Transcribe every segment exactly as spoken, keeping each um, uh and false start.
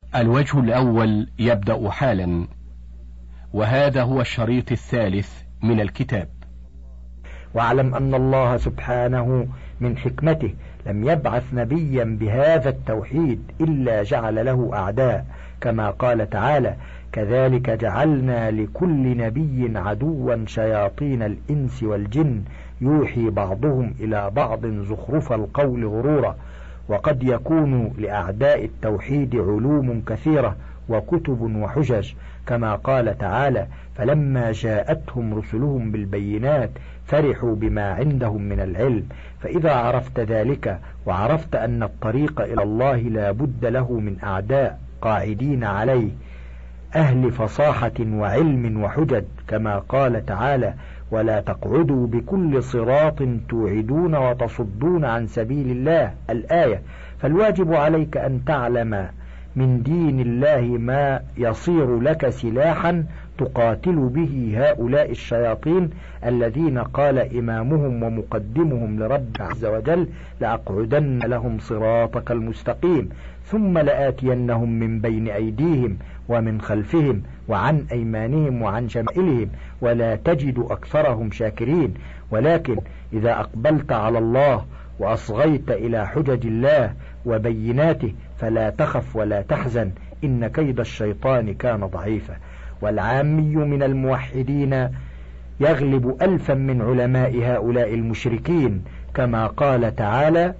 الوجه الأول يبدأ حالا، وهذا هو الشريط الثالث من الكتاب. واعلم أن الله سبحانه من حكمته لم يبعث نبيا بهذا التوحيد إلا جعل له أعداء، كما قال تعالى: كذلك جعلنا لكل نبي عدوا شياطين الإنس والجن يوحي بعضهم إلى بعض زخرف القول غرورا. وقد يكون لأعداء التوحيد علوم كثيرة وكتب وحجج، كما قال تعالى: فلما جاءتهم رسلهم بالبينات فرحوا بما عندهم من العلم. فإذا عرفت ذلك وعرفت أن الطريق إلى الله لا بد له من أعداء قاعدين عليه أهل فصاحة وعلم وحجج، كما قال تعالى: ولا تقعدوا بكل صراط توعدون وتصدون عن سبيل الله، الآية. فالواجب عليك أن تعلم من دين الله ما يصير لك سلاحا تقاتل به هؤلاء الشياطين الذين قال إمامهم ومقدمهم لرب عز وجل: لأقعدن لهم صراطك المستقيم ثم لآتينهم من بين أيديهم ومن خلفهم وعن أيمانهم وعن شمائلهم ولا تجد أكثرهم شاكرين. ولكن إذا أقبلت على الله وأصغيت إلى حجج الله وبيناته فلا تخف ولا تحزن، إن كيد الشيطان كان ضعيفا. والعامي من الموحدين يغلب ألفا من علماء هؤلاء المشركين، كما قال تعالى: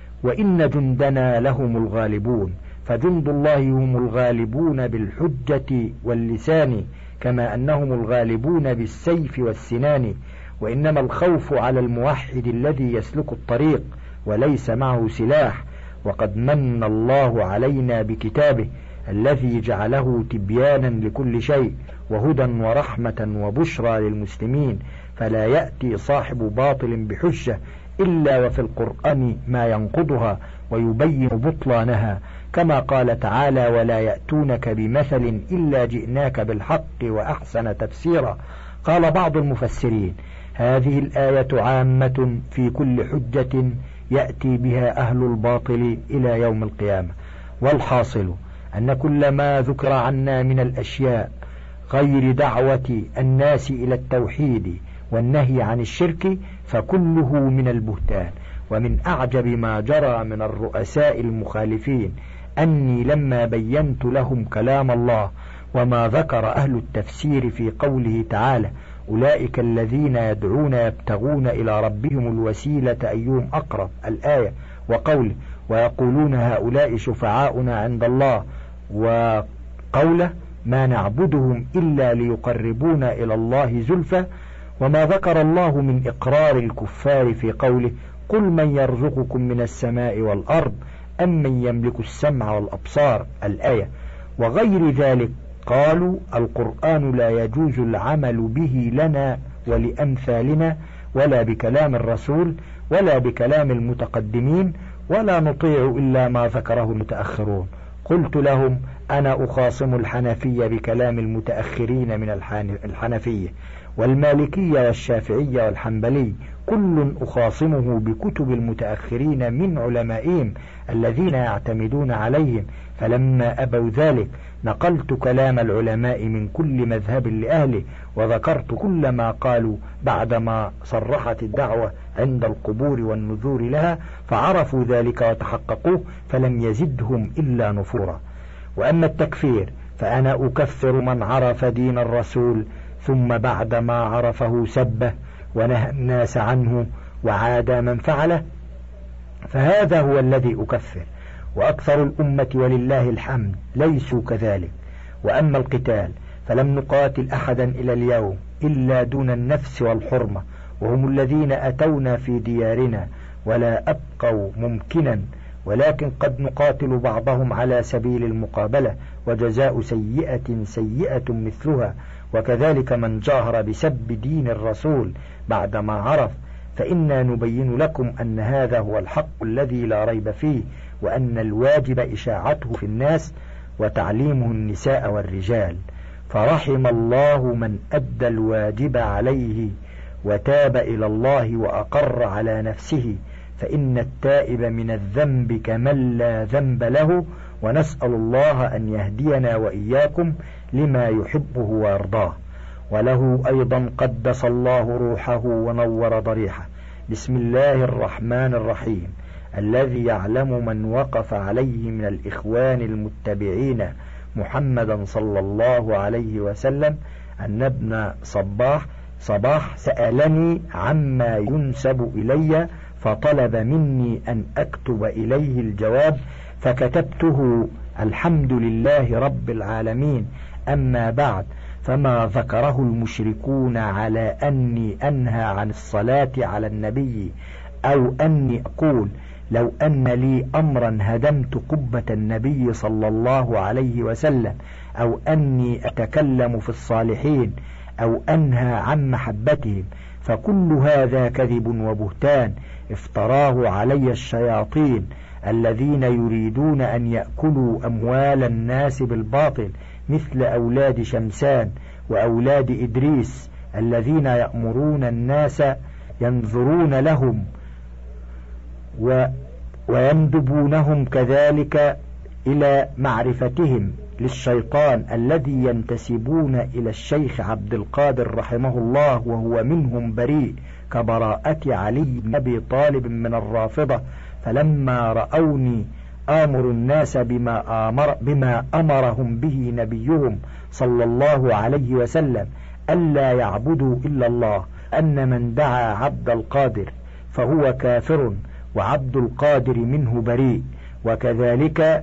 وإن جندنا لهم الغالبون. فجند الله هم الغالبون بالحجة واللسان، كما أنهم الغالبون بالسيف والسنان. وإنما الخوف على الموحد الذي يسلك الطريق وليس معه سلاح. وقد من الله علينا بكتابه الذي جعله تبيانا لكل شيء وهدى ورحمة وبشرى للمسلمين، فلا يأتي صاحب باطل بحجة إلا وفي القرآن ما ينقضها ويبين بطلانها، كما قال تعالى: ولا يأتونك بمثل إلا جئناك بالحق وأحسن تفسيرا. قال بعض المفسرين: هذه الآية عامة في كل حجة يأتي بها أهل الباطل إلى يوم القيامة. والحاصل أن كل ما ذكر عنا من الأشياء غير دعوة الناس إلى التوحيد والنهي عن الشرك فكله من البهتان. ومن أعجب ما جرى من الرؤساء المخالفين أني لما بينت لهم كلام الله وما ذكر أهل التفسير في قوله تعالى: أولئك الذين يدعون يبتغون إلى ربهم الوسيلة أيهم أقرب، الآية، وقوله: ويقولون هؤلاء شفعاؤنا عند الله، وقوله: ما نعبدهم إلا ليقربونا إلى الله زلفى، وما ذكر الله من إقرار الكفار في قوله: قل من يرزقكم من السماء والأرض أم من يملك السمع والأبصار، الآية. وغير ذلك قالوا: القرآن لا يجوز العمل به لنا ولأمثالنا ولا بكلام الرسول ولا بكلام المتقدمين ولا نطيع إلا ما ذكره المتأخرون. قلت لهم: أنا أخاصم الحنفية بكلام المتأخرين من الحنفية، والمالكية والشافعية والحنبلي كل أخاصمه بكتب المتأخرين من علمائهم الذين يعتمدون عليهم. فلما أبوا ذلك نقلت كلام العلماء من كل مذهب لأهله، وذكرت كل ما قالوا بعدما صرحت الدعوة عند القبور والنذور لها، فعرفوا ذلك وتحققوه فلم يزدهم إلا نفورا. وأما التكفير فأنا أكفر من عرف دين الرسول ثم بعدما عرفه سبه ونهى الناس عنه وعادى من فعله، فهذا هو الذي أكفر. وأكثر الأمة ولله الحمد ليسوا كذلك. وأما القتال فلم نقاتل أحدا إلى اليوم إلا دون النفس والحرمة، وهم الذين أتونا في ديارنا ولا أبقوا ممكنا، ولكن قد نقاتل بعضهم على سبيل المقابلة، وجزاء سيئة سيئة مثلها. وكذلك من جاهر بسب دين الرسول بعدما عرف، فإنا نبين لكم أن هذا هو الحق الذي لا ريب فيه، وأن الواجب إشاعته في الناس وتعليمه النساء والرجال. فرحم الله من أدى الواجب عليه وتاب إلى الله وأقر على نفسه، فإن التائب من الذنب كمن لا ذنب له، ونسأل الله أن يهدينا وإياكم لما يحبه ويرضاه. وله أيضا قدس الله روحه ونور ضريحه. بسم الله الرحمن الرحيم. الذي يعلم من وقف عليه من الإخوان المتبعين محمدا صلى الله عليه وسلم أن ابن صباح صباح سألني عما ينسب إلي فطلب مني أن أكتب إليه الجواب فكتبته: الحمد لله رب العالمين. أما بعد، فما ذكره المشركون على أني أنهى عن الصلاة على النبي، أو أني أقول لو أن لي أمرا هدمت قبة النبي صلى الله عليه وسلم، أو أني أتكلم في الصالحين، أو أنهى عن محبتهم، فكل هذا كذب وبهتان افتراه علي الشياطين الذين يريدون أن يأكلوا أموال الناس بالباطل، مثل أولاد شمسان وأولاد إدريس الذين يأمرون الناس ينظرون لهم ويندبونهم كذلك إلى معرفتهم للشيطان الذي ينتسبون إلى الشيخ عبد القادر رحمه الله وهو منهم بريء، كبراءة علي بن أبي طالب من الرافضة. فلما رأوني آمر الناس بما, آمر بما أمرهم به نبيهم صلى الله عليه وسلم ألا يعبدوا إلا الله، أن من دعا عبد القادر فهو كافر وعبد القادر منه بريء، وكذلك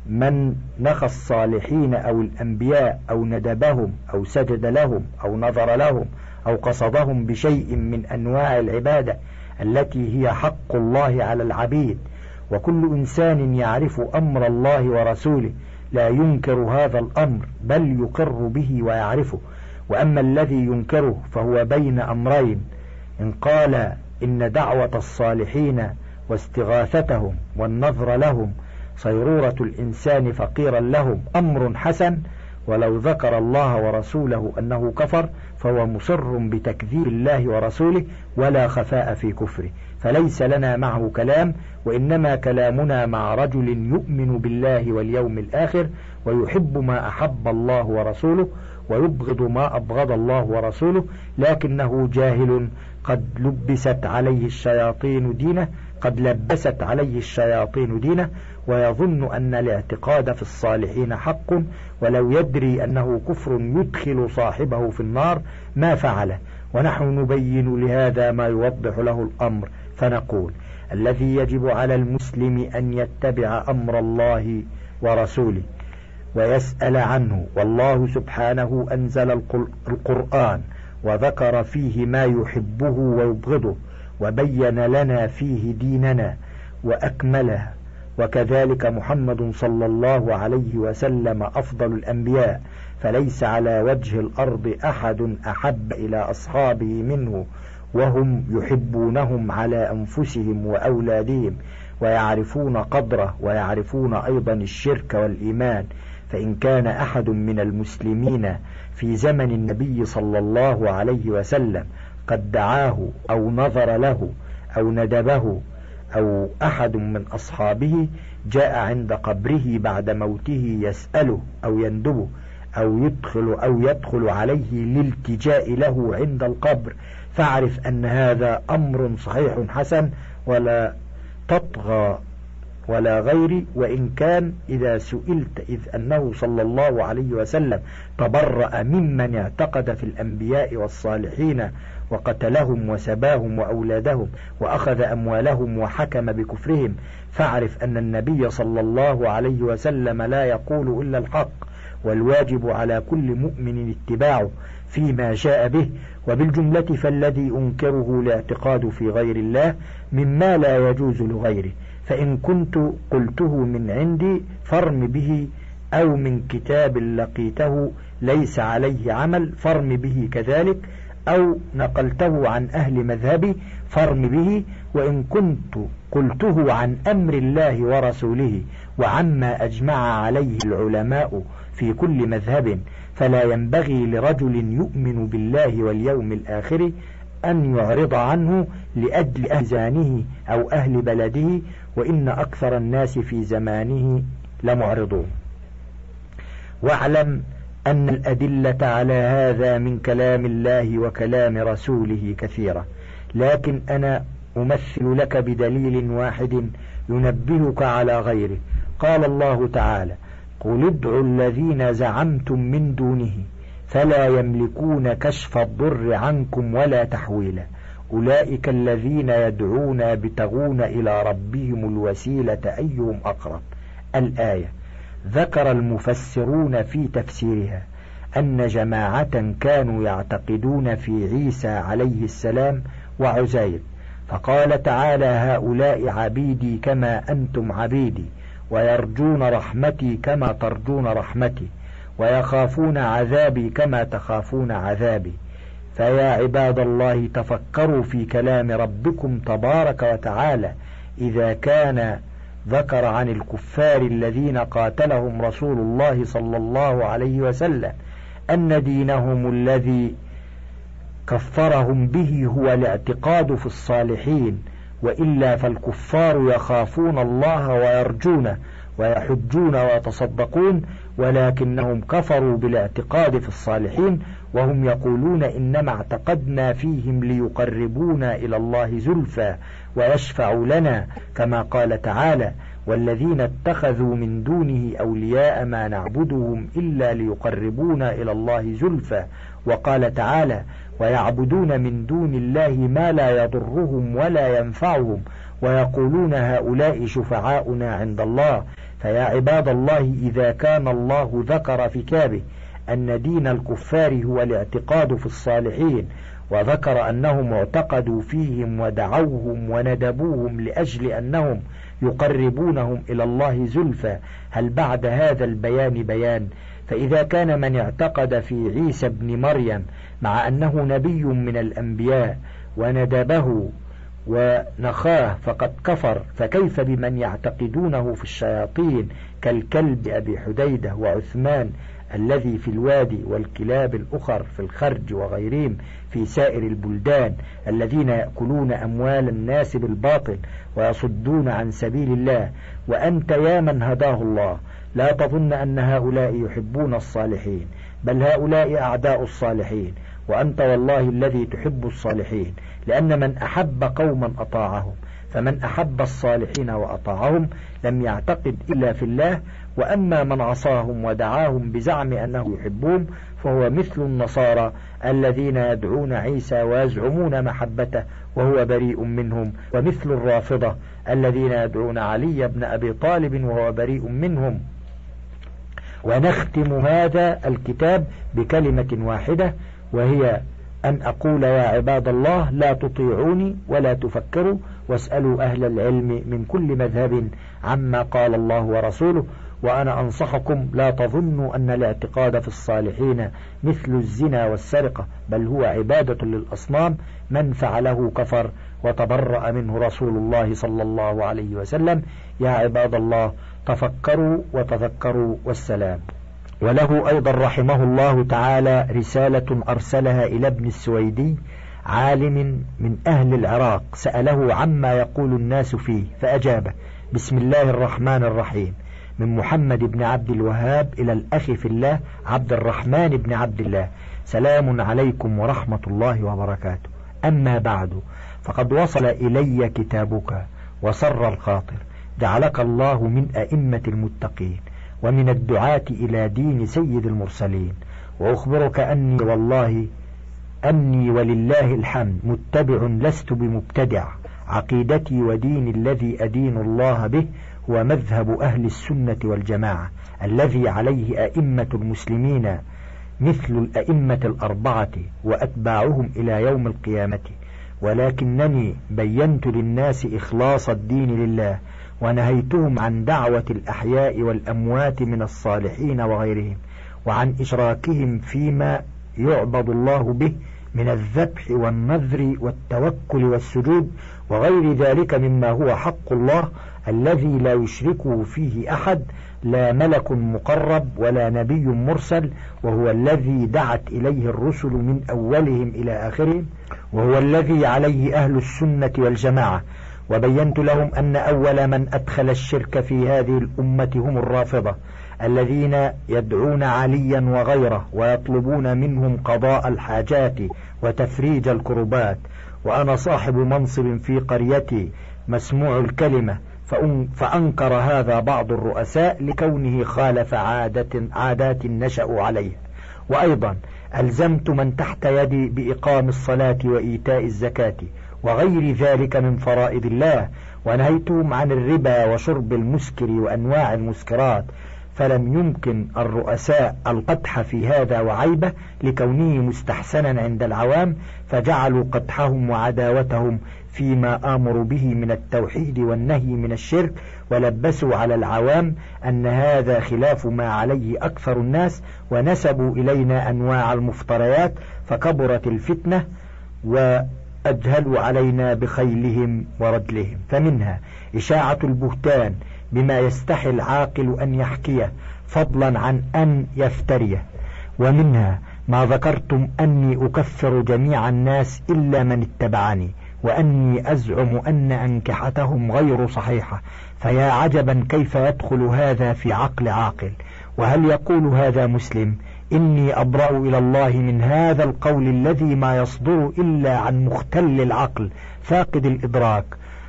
من نخى الصالحين أو الأنبياء أو ندبهم أو سجد لهم أو نظر لهم أو قصدهم بشيء من أنواع العبادة التي هي حق الله على العبيد. وكل إنسان يعرف أمر الله ورسوله لا ينكر هذا الأمر، بل يقر به ويعرفه. وأما الذي ينكره فهو بين أمرين: إن قال إن دعوة الصالحين واستغاثتهم والنظر لهم صيرورة الإنسان فقيرا لهم أمر حسن، ولو ذكر الله ورسوله أنه كفر فهو مصر بتكذيب الله ورسوله ولا خفاء في كفره، فليس لنا معه كلام، وإنما كلامنا مع رجل يؤمن بالله واليوم الآخر ويحب ما أحب الله ورسوله ويبغض ما أبغض الله ورسوله، لكنه جاهل قد لبست عليه الشياطين دينه قد لبست عليه الشياطين دينه ويظن أن الاعتقاد في الصالحين حق، ولو يدري أنه كفر يدخل صاحبه في النار ما فعله. ونحن نبين لهذا ما يوضح له الأمر، فنقول: الذي يجب على المسلم أن يتبع أمر الله ورسوله ويسأل عنه، والله سبحانه أنزل القرآن وذكر فيه ما يحبه ويبغضه وبين لنا فيه ديننا وأكمله، وكذلك محمد صلى الله عليه وسلم أفضل الأنبياء، فليس على وجه الأرض أحد أحب إلى أصحابه منه، وهم يحبونهم على أنفسهم وأولادهم ويعرفون قدره ويعرفون أيضا الشرك والإيمان. فإن كان أحد من المسلمين في زمن النبي صلى الله عليه وسلم قد دعاه أو نظر له أو ندبه أو أحد من أصحابه جاء عند قبره بعد موته يسأله أو يندبه أو يدخل أو يدخل عليه للالتجاء له عند القبر، فاعرف أن هذا أمر صحيح حسن ولا تطغى ولا غير. وإن كان إذا سئلت إذ أنه صلى الله عليه وسلم تبرأ ممن اعتقد في الأنبياء والصالحين وقتلهم وسباهم وأولادهم وأخذ أموالهم وحكم بكفرهم، فاعرف أن النبي صلى الله عليه وسلم لا يقول إلا الحق، والواجب على كل مؤمن اتباعه فيما جاء به. وبالجملة فالذي أنكره الاعتقاد في غير الله مما لا يجوز لغيره، فإن كنت قلته من عندي فارم به، أو من كتاب لقيته ليس عليه عمل فارم به كذلك، أو نقلته عن أهل مذهبي فارم به. وإن كنت قلته عن أمر الله ورسوله وعما أجمع عليه العلماء في كل مذهب، فلا ينبغي لرجل يؤمن بالله واليوم الآخر أن يعرض عنه لأجل أهزانه أو أهل بلده. وإن أكثر الناس في زمانه لمعرضون. واعلم أن الأدلة على هذا من كلام الله وكلام رسوله كثيرة، لكن أنا أمثل لك بدليل واحد ينبهك على غيره. قال الله تعالى: قل ادعوا الذين زعمتم من دونه فلا يملكون كشف الضر عنكم ولا تحويلا أولئك الذين يدعون يبتغون إلى ربهم الوسيلة أيهم أقرب. الآية. ذكر المفسرون في تفسيرها أن جماعة كانوا يعتقدون في عيسى عليه السلام وعزير، فقال تعالى: هؤلاء عبيدي كما أنتم عبيدي، ويرجون رحمتي كما ترجون رحمتي، ويخافون عذابي كما تخافون عذابي. فيا عباد الله، تفكروا في كلام ربكم تبارك وتعالى إذا كان ذكر عن الكفار الذين قاتلهم رسول الله صلى الله عليه وسلم أن دينهم الذي كفرهم به هو الاعتقاد في الصالحين، وإلا فالكفار يخافون الله ويرجونه ويحجون ويتصدقون، ولكنهم كفروا بالاعتقاد في الصالحين، وهم يقولون إنما اعتقدنا فيهم ليقربونا إلى الله زلفى ويشفعوا لنا، كما قال تعالى: والذين اتخذوا من دونه أولياء ما نعبدهم إلا ليقربونا إلى الله زلفى. وقال تعالى: ويعبدون من دون الله ما لا يضرهم ولا ينفعهم ويقولون هؤلاء شفعاؤنا عند الله. فيا عباد الله، إذا كان الله ذكر في كتابه أن دين الكفار هو الاعتقاد في الصالحين، وذكر أنهم اعتقدوا فيهم ودعوهم وندبوهم لأجل أنهم يقربونهم إلى الله زلفى، هل بعد هذا البيان بيان؟ فإذا كان من اعتقد في عيسى بن مريم مع أنه نبي من الأنبياء وندبه ونخاه فقد كفر، فكيف بمن يعتقدونه في الشياطين كالكلب أبي حديدة وعثمان الذي في الوادي والكلاب الأخر في الخرج وغيرهم في سائر البلدان الذين يأكلون أموال الناس بالباطل ويصدون عن سبيل الله؟ وأنت يا من هداه الله لا تظن أن هؤلاء يحبون الصالحين، بل هؤلاء أعداء الصالحين، وأنت والله الذي تحب الصالحين، لأن من أحب قوما أطاعهم، فمن أحب الصالحين وأطاعهم لم يعتقد إلا في الله. وأما من عصاهم ودعاهم بزعم أنه يحبهم فهو مثل النصارى الذين يدعون عيسى ويزعمون محبته وهو بريء منهم، ومثل الرافضة الذين يدعون علي بن أبي طالب وهو بريء منهم. ونختم هذا الكتاب بكلمة واحدة، وهي أن أقول: يا عباد الله، لا تطيعوني ولا تفكروا، واسألوا أهل العلم من كل مذهب عما قال الله ورسوله. وأنا أنصحكم لا تظنوا أن الاعتقاد في الصالحين مثل الزنا والسرقة، بل هو عبادة للأصنام، من فعله كفر وتبرأ منه رسول الله صلى الله عليه وسلم. يا عباد الله، تفكروا وتذكروا، والسلام. وله أيضا رحمه الله تعالى رسالة أرسلها إلى ابن السويدي عالم من أهل العراق، سأله عما يقول الناس فيه فأجابه: بسم الله الرحمن الرحيم، من محمد بن عبد الوهاب إلى الأخ في الله عبد الرحمن بن عبد الله، سلام عليكم ورحمة الله وبركاته. أما بعد، فقد وصل إلي كتابك وسر الخاطر، جعلك الله من أئمة المتقين ومن الدعاة إلى دين سيد المرسلين، وأخبرك أني والله أني ولله الحمد متبع لست بمبتدع، عقيدتي ودين الذي أدين الله به هو مذهب أهل السنة والجماعة الذي عليه أئمة المسلمين مثل الأئمة الأربعة وأتباعهم إلى يوم القيامة، ولكنني بينت للناس إخلاص الدين لله، ونهيتهم عن دعوة الأحياء والأموات من الصالحين وغيرهم، وعن إشراكهم فيما يعبد الله به من الذبح والنذر والتوكل والسجود وغير ذلك مما هو حق الله الذي لا يشركه فيه أحد، لا ملك مقرب ولا نبي مرسل، وهو الذي دعت إليه الرسل من أولهم إلى آخرهم، وهو الذي عليه أهل السنة والجماعة، وبينت لهم أن أول من أدخل الشرك في هذه الأمة هم الرافضة الذين يدعون عليا وغيره ويطلبون منهم قضاء الحاجات وتفريج الكربات، وأنا صاحب منصب في قريتي مسموع الكلمة، فأنكر هذا بعض الرؤساء لكونه خالف عادة عادات نشأوا عليها. وأيضا ألزمت من تحت يدي بإقام الصلاة وإيتاء الزكاة وغير ذلك من فرائض الله، ونهيتهم عن الربا وشرب المسكر وأنواع المسكرات، فلم يمكن الرؤساء القدح في هذا وعيبه لكونه مستحسنا عند العوام، فجعلوا قدحهم وعداوتهم فيما آمر به من التوحيد والنهي من الشرك، ولبسوا على العوام أن هذا خلاف ما عليه أكثر الناس، ونسبوا إلينا أنواع المفتريات، فكبرت الفتنة وأجهلوا علينا بخيلهم ورجلهم. فمنها إشاعة البهتان بما يستحي العاقل أن يحكيه فضلا عن أن يفتريه، ومنها ما ذكرتم أني أكفر جميع الناس إلا من اتبعني، وأني أزعم أن أنكحتهم غير صحيحة، فيا عجبا كيف يدخل هذا في عقل عاقل؟ وهل يقول هذا مسلم؟ إني أبرأ إلى الله من هذا القول الذي ما يصدر إلا عن مختل العقل فاقد الإدراك،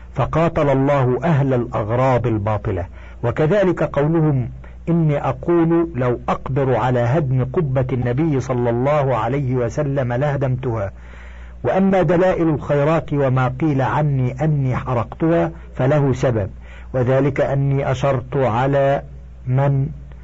فقاتل الله أهل الأغراض الباطلة. وكذلك قولهم إني أقول لو أقدر على هدم قبة النبي صلى الله عليه وسلم لهدمتها. وأما دلائل الخيرات وما قيل عني أني حرقتها فله سبب، وذلك أني أشرت على من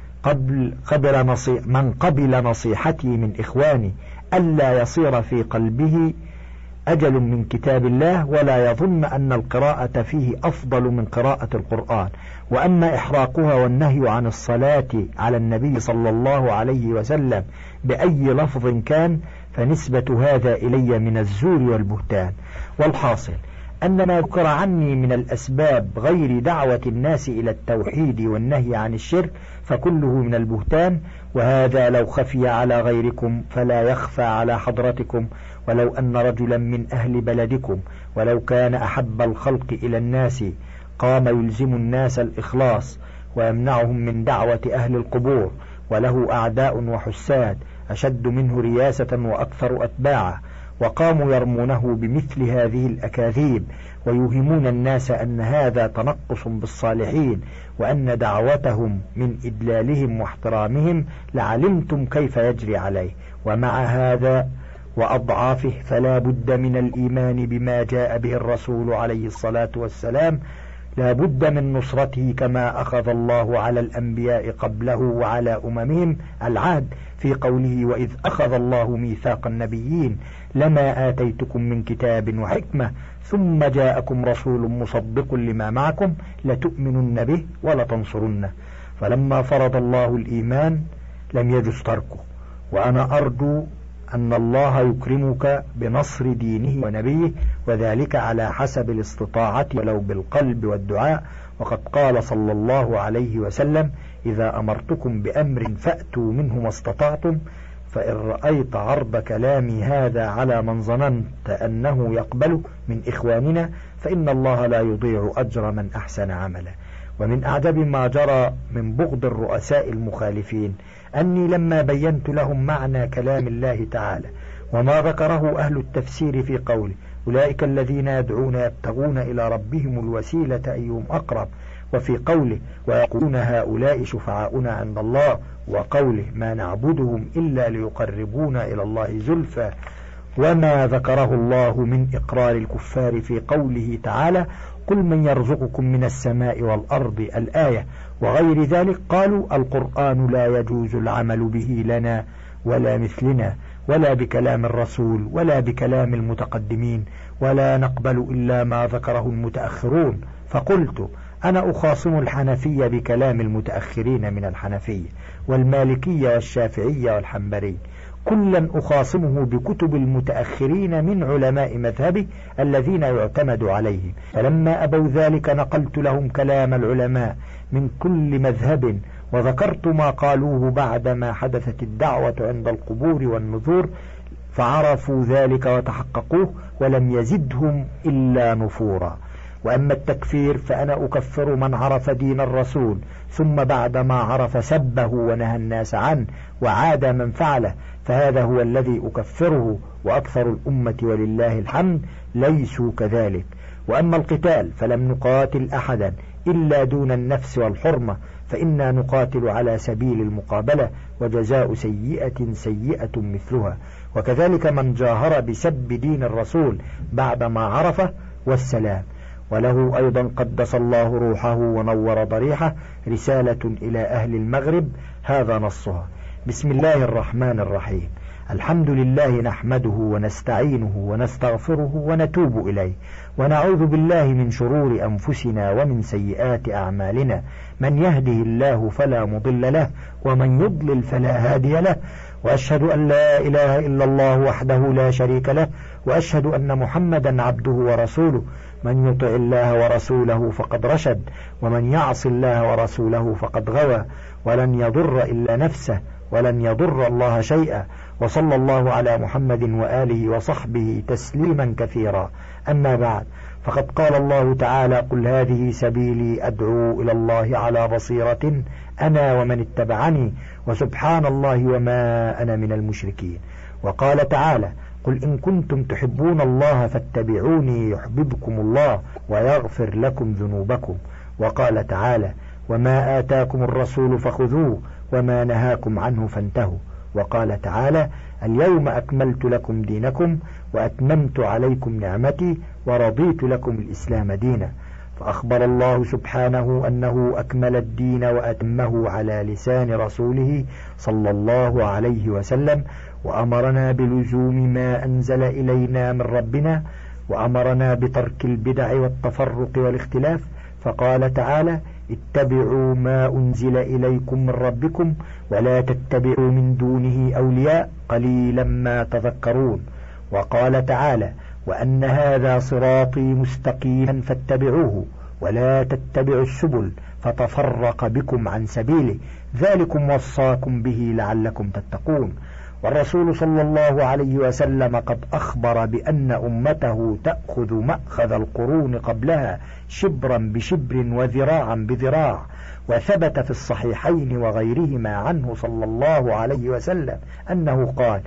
قبل قبل نصي من قبل نصيحتي من إخواني ألا يصير في قلبه أجل من كتاب الله، ولا يظن أن القراءة فيه أفضل من قراءة القرآن. وأما إحراقها والنهي عن الصلاة على النبي صلى الله عليه وسلم بأي لفظ كان فنسبة هذا إلي من الزور والبهتان. والحاصل أن ما ذكر عني من الأسباب غير دعوة الناس إلى التوحيد والنهي عن الشرك فكله من البهتان، وهذا لو خفي على غيركم فلا يخفى على حضرتكم. ولو أن رجلا من أهل بلدكم ولو كان أحب الخلق إلى الناس قام يلزم الناس الإخلاص ويمنعهم من دعوة أهل القبور، وله أعداء وحساد أشد منه رياسة وأكثر أتباعه، وقاموا يرمونه بمثل هذه الأكاذيب ويوهمون الناس أن هذا تنقص بالصالحين وأن دعوتهم من إدلالهم واحترامهم لعلمتم كيف يجري عليه. ومع هذا وأضعافه فلا بد من الإيمان بما جاء به الرسول عليه الصلاة والسلام، لا بد من نصرته كما أخذ الله على الأنبياء قبله وعلى أممهم العهد في قوله وإذ أخذ الله ميثاق النبيين لما آتيتكم من كتاب وحكمة ثم جاءكم رسول مصدق لما معكم لتؤمنن به ولتنصرنه. فلما فرض الله الإيمان لم يجز تركه، وأنا أرجو أن الله يكرمك بنصر دينه ونبيه، وذلك على حسب الاستطاعة ولو بالقلب والدعاء. وقد قال صلى الله عليه وسلم إذا أمرتكم بأمر فأتوا منه ما استطعتم، فإن رأيت عرض كلامي هذا على من ظننت أنه يقبل من إخواننا فإن الله لا يضيع أجر من أحسن عملا. ومن أعجب ما جرى من بغض الرؤساء المخالفين أني لما بينت لهم معنى كلام الله تعالى وما ذكره أهل التفسير في قوله أولئك الذين يدعون يبتغون إلى ربهم الوسيلة أيهم أقرب، وفي قوله ويقولون هؤلاء شفعاؤنا عند الله، وقوله ما نعبدهم إلا ليقربونا إلى الله زلفى، وما ذكره الله من إقرار الكفار في قوله تعالى قل من يرزقكم من السماء والأرض الآية وغير ذلك، قالوا القرآن لا يجوز العمل به لنا ولا مثلنا ولا بكلام الرسول ولا بكلام المتقدمين ولا نقبل إلا ما ذكره المتأخرون. فقلت أنا أخاصم الحنفية بكلام المتأخرين من الحنفية والمالكية والشافعية والحنبلية، كلا أخاصمه بكتب المتأخرين من علماء مذهبه الذين يعتمد عليهم. فلما أبوا ذلك نقلت لهم كلام العلماء من كل مذهب وذكرت ما قالوه بعدما حدثت الدعوة عند القبور والنذور، فعرفوا ذلك وتحققوه ولم يزدهم إلا نفورا. وأما التكفير فأنا أكفر من عرف دين الرسول ثم بعدما عرف سبه ونهى الناس عنه وعاد من فعله، فهذا هو الذي أكفره، وأكثر الأمة ولله الحمد ليسوا كذلك. وأما القتال فلم نقاتل أحدا إلا دون النفس والحرمة، فإنا نقاتل على سبيل المقابلة، وجزاء سيئة سيئة مثلها. وكذلك من جاهر بسب دين الرسول بعدما عرفه، والسلام. وله أيضا قدس الله روحه ونور ضريحه رسالة إلى أهل المغرب، هذا نصها: بسم الله الرحمن الرحيم. الحمد لله نحمده ونستعينه ونستغفره ونتوب إليه، ونعوذ بالله من شرور أنفسنا ومن سيئات أعمالنا، من يهده الله فلا مضل له ومن يضلل فلا هادي له، وأشهد أن لا إله إلا الله وحده لا شريك له، وأشهد أن محمدا عبده ورسوله. من يطع الله ورسوله فقد رشد، ومن يعص الله ورسوله فقد غوى، ولن يضر إلا نفسه ولن يضر الله شيئا. وصلى الله على محمد وآله وصحبه تسليما كثيرا. أما بعد، فقد قال الله تعالى: قل هذه سبيلي أدعو إلى الله على بصيرة أنا ومن اتبعني وسبحان الله وما أنا من المشركين. وقال تعالى: قل إن كنتم تحبون الله فاتبعوني يحببكم الله ويغفر لكم ذنوبكم. وقال تعالى: وما آتاكم الرسول فخذوه وما نهاكم عنه فانتهوا. وقال تعالى: اليوم أكملت لكم دينكم وأتممت عليكم نعمتي ورضيت لكم الإسلام دينا. فأخبر الله سبحانه أنه أكمل الدين وأتمه على لسان رسوله صلى الله عليه وسلم، وأمرنا بلزوم ما أنزل إلينا من ربنا، وأمرنا بترك البدع والتفرق والاختلاف. فقال تعالى: اتبعوا ما أنزل إليكم من ربكم ولا تتبعوا من دونه أولياء قليلا ما تذكرون. وقال تعالى: وأن هذا صراطي مستقيما فاتبعوه ولا تتبعوا السبل فتفرق بكم عن سبيله ذلكم وصاكم به لعلكم تتقون. والرسول صلى الله عليه وسلم قد أخبر بأن أمته تأخذ مأخذ القرون قبلها شبرا بشبر وذراعا بذراع. وثبت في الصحيحين وغيرهما عنه صلى الله عليه وسلم أنه قال: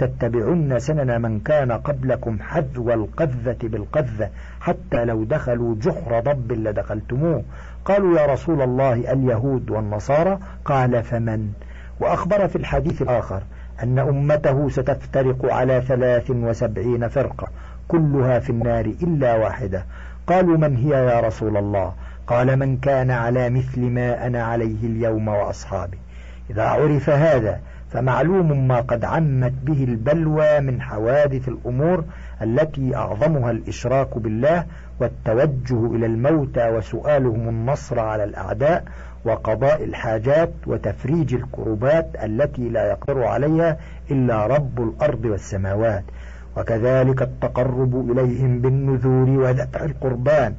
لتتبعن سنن من كان قبلكم حذو القذة بالقذة حتى لو دخلوا جحر ضب لدخلتموه. قالوا: يا رسول الله اليهود والنصارى؟ قال: فمن؟ وأخبر في الحديث الآخر أن أمته ستفترق على ثلاث وسبعين فرقة كلها في النار إلا واحدة. قالوا: من هي يا رسول الله؟ قال: من كان على مثل ما أنا عليه اليوم وأصحابي. إذا عرف هذا فمعلوم ما قد عمت به البلوى من حوادث الأمور التي أعظمها الإشراك بالله والتوجه إلى الموتى وسؤالهم النصر على الأعداء وقضاء الحاجات وتفريج الكربات التي لا يقدر عليها إلا رب الأرض والسماوات. وكذلك التقرب إليهم بالنذور ودفع القربان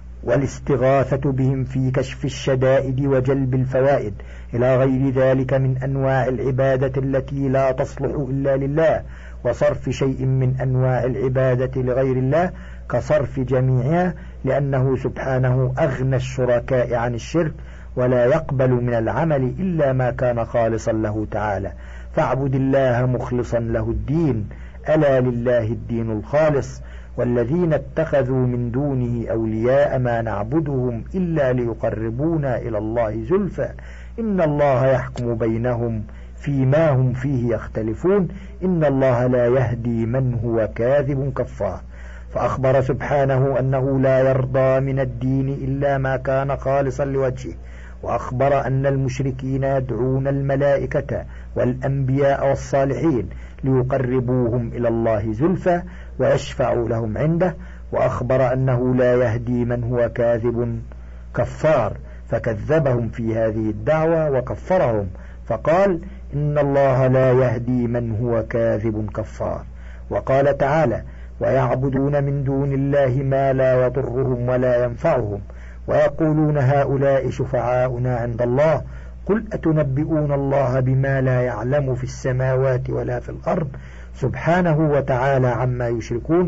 والاستغاثة بهم في كشف الشدائد وجلب الفوائد إلى غير ذلك من أنواع العبادة التي لا تصلح إلا لله، وصرف شيء من أنواع العبادة لغير الله كصرف جميعها، لأنه سبحانه أغنى الشركاء عن الشرك ولا يقبل من العمل إلا ما كان خالصا له تعالى. فاعبد الله مخلصا له الدين، ألا لله الدين الخالص. والذين اتخذوا من دونه أولياء ما نعبدهم إلا ليقربونا إلى الله زلفى إن الله يحكم بينهم فيما هم فيه يختلفون إن الله لا يهدي من هو كاذب كفار. فأخبر سبحانه أنه لا يرضى من الدين إلا ما كان خالصا لوجهه، وأخبر أن المشركين يدعون الملائكة والأنبياء والصالحين ليقربوهم إلى الله زلفى ويشفعوا لهم عنده، وأخبر أنه لا يهدي من هو كاذب كفار، فكذبهم في هذه الدعوة وكفرهم، فقال: إن الله لا يهدي من هو كاذب كفار. وقال تعالى: ويعبدون من دون الله ما لا يضرهم ولا ينفعهم ويقولون هؤلاء شفعاؤنا عند الله قل أتنبئون الله بما لا يعلم في السماوات ولا في الأرض سبحانه وتعالى عما يشركون.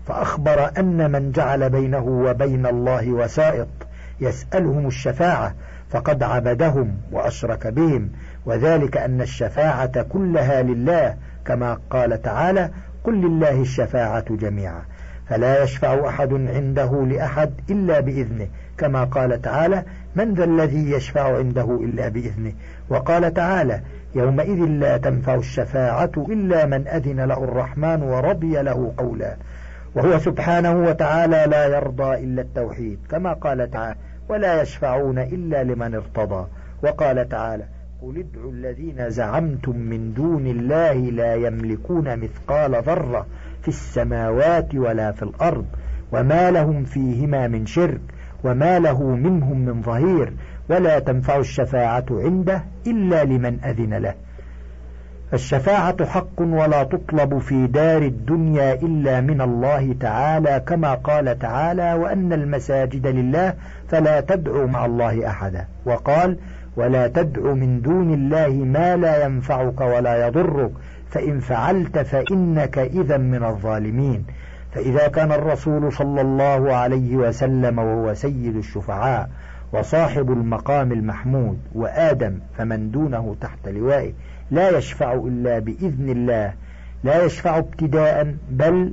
فأخبر أن من جعل بينه وبين الله وسائط يسألهم الشفاعة فقد عبدهم وأشرك بهم، وذلك أن الشفاعة كلها لله، كما قال تعالى: قل لله الشفاعة جميعا، فلا يشفع أحد عنده لأحد إلا بإذنه، كما قال تعالى: من ذا الذي يشفع عنده إلا بإذنه. وقال تعالى: يومئذ لا تنفع الشفاعة إلا من أذن له الرحمن ورضي له قولا. وهو سبحانه وتعالى لا يرضى إلا التوحيد، كما قال تعالى: ولا يشفعون إلا لمن ارتضى. وقال تعالى: قل ادعوا الذين زعمتم من دون الله لا يملكون مثقال ذرة في السماوات ولا في الأرض وما لهم فيهما من شرك وما له منهم من ظهير ولا تنفع الشفاعة عنده إلا لمن أذن له. الشفاعة حق ولا تطلب في دار الدنيا إلا من الله تعالى، كما قال تعالى: وأن المساجد لله فلا تدعوا مع الله أحدا. وقال: ولا تدع من دون الله ما لا ينفعك ولا يضرك فإن فعلت فإنك إذا من الظالمين. فإذا كان الرسول صلى الله عليه وسلم وهو سيد الشفعاء وصاحب المقام المحمود وآدم فمن دونه تحت لوائه لا يشفع إلا بإذن الله، لا يشفع ابتداء بل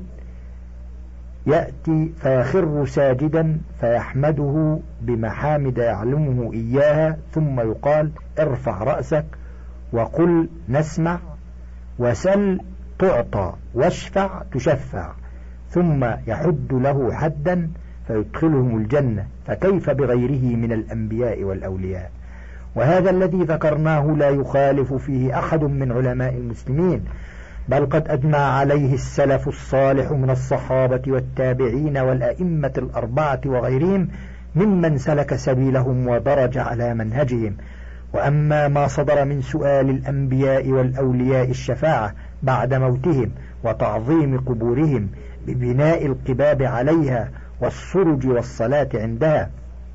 يأتي فيخر ساجدا فيحمده بمحامد يعلمه إياها، ثم يقال: ارفع رأسك وقل نسمع وسل تعطى واشفع تشفع، ثم يحد له حدا فيدخلهم الجنة، فكيف بغيره من الأنبياء والأولياء؟ وهذا الذي ذكرناه لا يخالف فيه أحد من علماء المسلمين، بل قد أجمع عليه السلف الصالح من الصحابة والتابعين والأئمة الأربعة وغيرهم ممن سلك سبيلهم ودرج على منهجهم. وأما ما صدر من سؤال الأنبياء والأولياء الشفاعة بعد موتهم وتعظيم قبورهم ببناء القباب عليها والسرج والصلاة عندها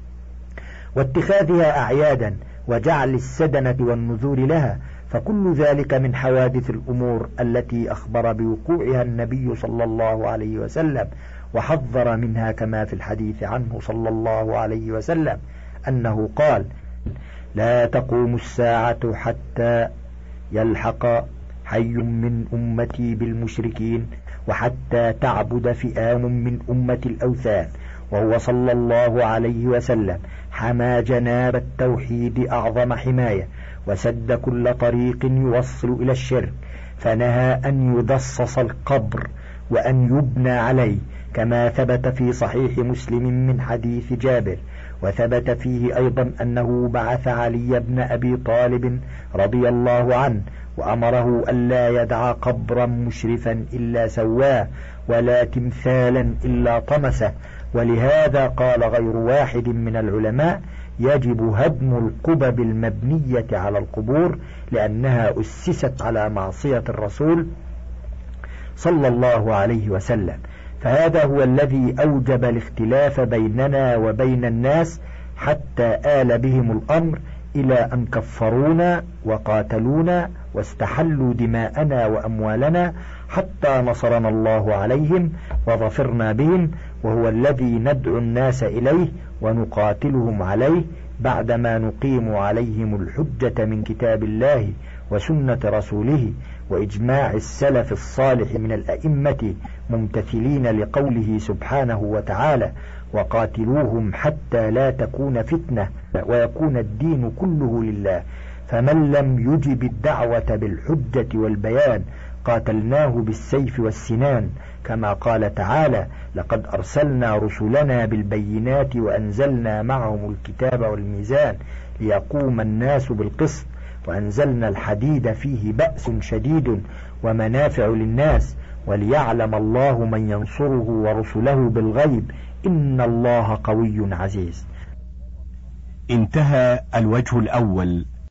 واتخاذها أعيادا وجعل السدنة والنذور لها، فكل ذلك من حوادث الأمور التي أخبر بوقوعها النبي صلى الله عليه وسلم وحذر منها، كما في الحديث عنه صلى الله عليه وسلم أنه قال: لا تقوم الساعة حتى يلحق حي من أمتي بالمشركين وحتى تعبد فئام من أمة الأوثان. وهو صلى الله عليه وسلم حمى جناب التوحيد أعظم حماية وسد كل طريق يوصل إلى الشرك، فنهى أن يدصص القبر وأن يبنى عليه، كما ثبت في صحيح مسلم من حديث جابر. وثبت فيه أيضا أنه بعث علي بن أبي طالب رضي الله عنه وأمره ألا يدع قبرا مشرفا إلا سواه ولا تمثالا إلا طمسه. ولهذا قال غير واحد من العلماء: يجب هدم القبب المبنية على القبور لأنها أسست على معصية الرسول صلى الله عليه وسلم. فهذا هو الذي أوجب الاختلاف بيننا وبين الناس حتى آل بهم الأمر إلى أن كفرونا وقاتلونا واستحلوا دماءنا وأموالنا حتى نصرنا الله عليهم وظفرنا بهم، وهو الذي ندعو الناس إليه ونقاتلهم عليه بعدما نقيم عليهم الحجة من كتاب الله وسنة رسوله وإجماع السلف الصالح من الأئمة ممتثلين لقوله سبحانه وتعالى: وقاتلوهم حتى لا تكون فتنة ويكون الدين كله لله، فمن لم يجب الدعوة بالحجة والبيان قاتلناه بالسيف والسنان، كما قال تعالى: لقد أرسلنا رسلنا بالبينات وأنزلنا معهم الكتاب والميزان ليقوم الناس بالقسط، وأنزلنا الحديد فيه بأس شديد ومنافع للناس وليعلم الله من ينصره ورسله بالغيب إن الله قوي عزيز. انتهى الوجه الأول